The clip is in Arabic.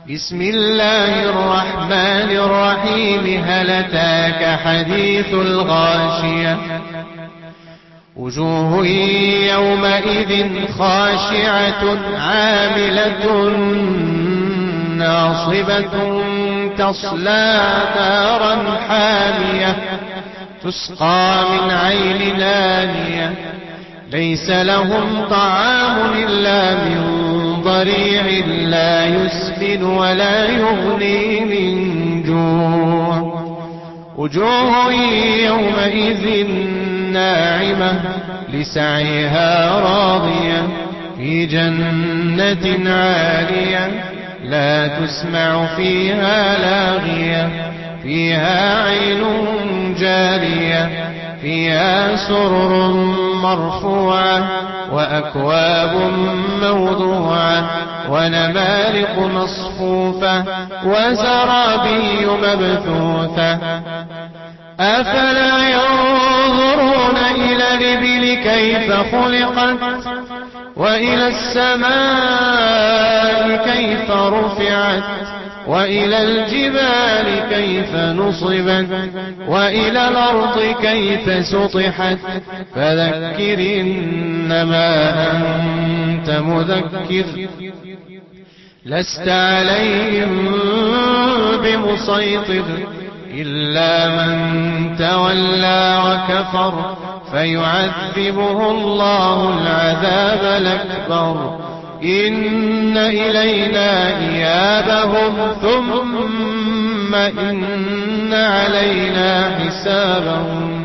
بسم الله الرحمن الرحيم. هل أتاك حديث الغاشية؟ وجوه يومئذ خاشعة عاملة ناصبة تصلى نارا حامية تسقى من عين آنية ليس لهم طعام إلا من ضريع لا يسمن ولا يغني من جوع. وجوه يومئذ ناعمة لسعيها راضية في جنة عالية لا تسمع فيها لاغية فيها عين جارية فيها سرر مرفوعة وأكواب موضوعة ونمارق مصفوفة وزرابي مبثوثة. أفلا ينظرون إلى الإبل كيف خلقت وإلى السماء كيف رفعت وإلى الجبال كيف نصبت وإلى الأرض كيف سطحت. فذكر إنما أنت مذكر لست عليهم بمسيطر إلا من تولى وكفر فيعذبه الله العذاب الأكبر. إن إلينا إيابهم ثم إن علينا حسابهم.